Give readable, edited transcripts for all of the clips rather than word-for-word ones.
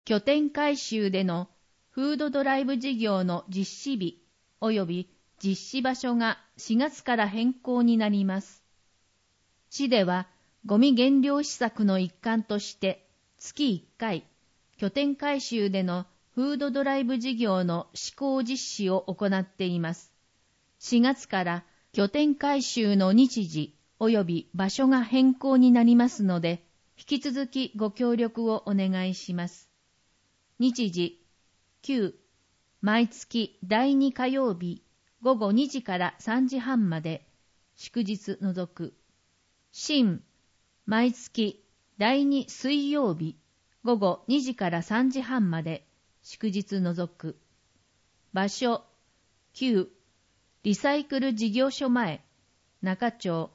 拠点改修でのフードドライブ事業の実施日及び実施場所が4月から変更になります。市では、ゴミ減量施策の一環として月1回、拠点改修でのフードドライブ事業の施行実施を行っています。4月から拠点改修の日時及び場所が変更になりますので、引き続きご協力をお願いします。日時、9、毎月第2火曜日午後2時から3時半まで、祝日除く。新、毎月第2水曜日午後2時から3時半まで、祝日除く。場所、9、リサイクル事業所前、中町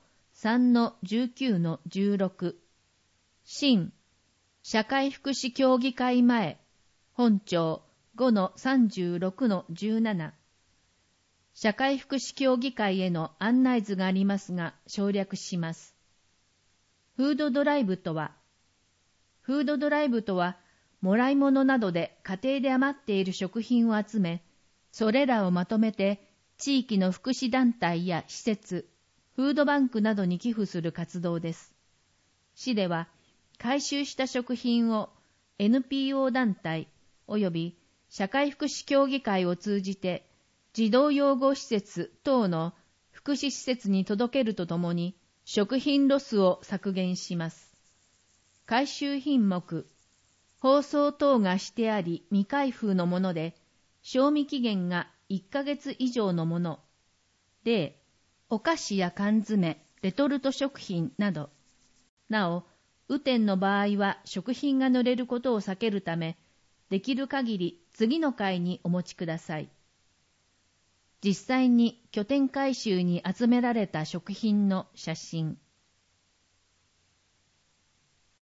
3-19-16。新、社会福祉協議会前、本町 5-36-17。社会福祉協議会への案内図がありますが、省略します。フードドライブとは、もらい物などで家庭で余っている食品を集め、それらをまとめて地域の福祉団体や施設、フードバンクなどに寄付する活動です。市では、回収した食品を NPO 団体及び社会福祉協議会を通じて、児童養護施設等の福祉施設に届けるとともに、食品ロスを削減します。回収品目、包装等がしてあり未開封のもので、賞味期限が1ヶ月以上のもの。例、お菓子や缶詰、レトルト食品など。なお、雨天の場合は食品が濡れることを避けるため、できる限り次の回にお持ちください。実際に拠点回収に集められた食品の写真。